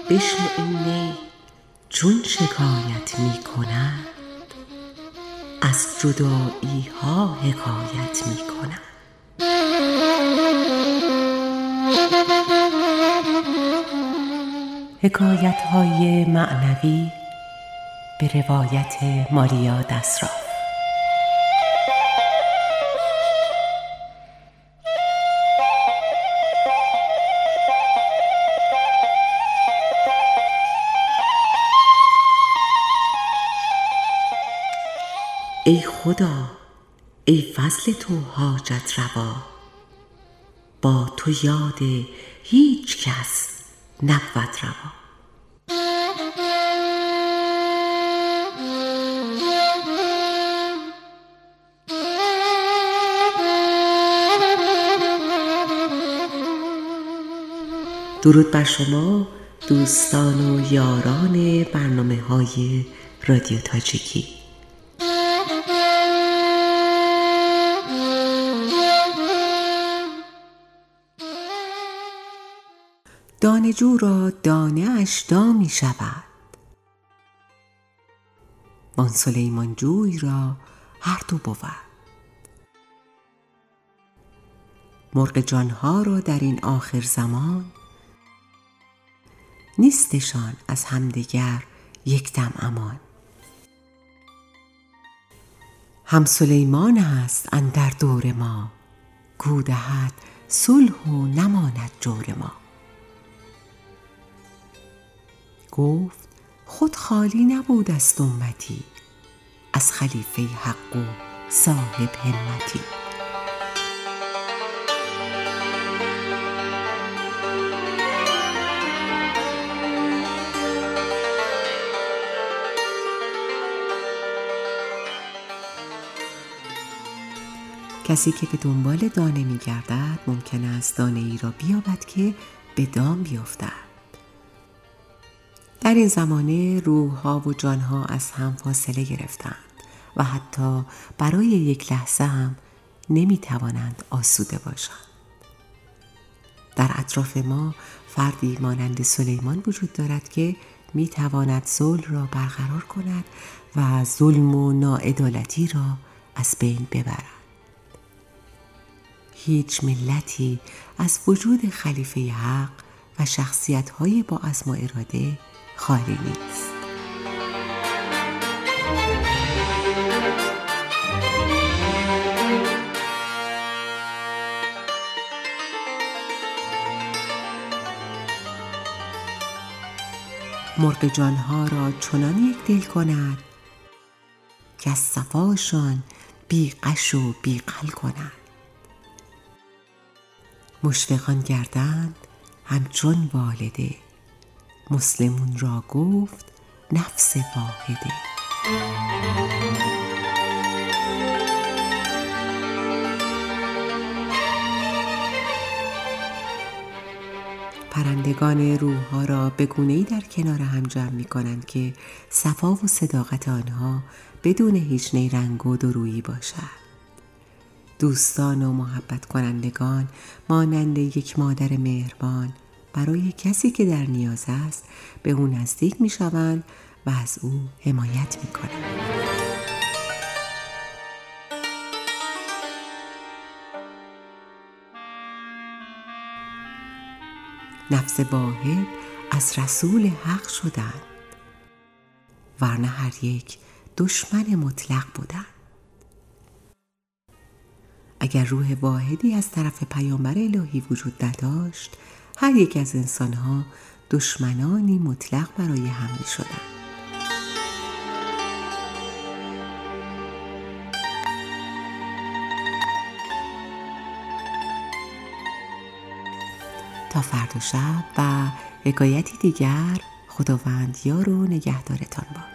بشنو این نی چون شکایت می کند، از جدایی ها حکایت می کند. حکایت های معنوی به روایت ماریا دسراف. ای خدا، ای فضل تو حاجت روا، با تو یاد هیچ کس نبود روا. درود بر شما دوستان و یاران برنامه‌های رادیو تاجیکی. دانه‌جو را دانه اش دامی شود، وان سلیمان جوی را هر دو بود. مرغ جانها را در این آخر زمان، نیستشان از همدیگر یک دم امان. هم سلیمان است اندر دور ما، کو دهد صلح و نماند جور ما. گفت خود خالی نبوده است امتی، از خلیفه حق و صاحب همتی. کسی که به دنبال دانه می گردد ممکن است دانه ای را بیابد که به دام بیفتد. در این زمانه روح‌ها و جان‌ها از هم فاصله گرفتند و حتی برای یک لحظه هم نمی‌توانند آسوده باشند. در اطراف ما فردی مانند سلیمان وجود دارد که می‌تواند صلح را برقرار کند و ظلم و ناعدالتی را از بین ببرد. هیچ ملتی از وجود خلیفه حق و شخصیت‌های با عزم و اراده خالی نیست. مرغ جانها را چنان یک دل کند که از صفاشان بی غش و بی غل کند. مشفقان گردند همچون والده، مسلمون را گفت نفس واحده. پرندگان روح‌ها را به گونه‌ای در کنار هم جمع می‌کنند که صفا و صداقت آنها بدون هیچ نیرنگ و دورویی باشد. دوستان و محبت کنندگان مانند یک مادر مهربان برای کسی که در نیاز است به او نزدیک می شوند و از او حمایت می کنند. نفس واحد از رسول حق شدند، ورنه هر یک دشمن مطلق بودند. اگر روح واحدی از طرف پیامبر الهی وجود نداشت، هر یک از انسانها دشمنانی مطلق برای هم می شدند. تا فردا شب و حکایتی دیگر، خداوند یار و نگهدارتان باد.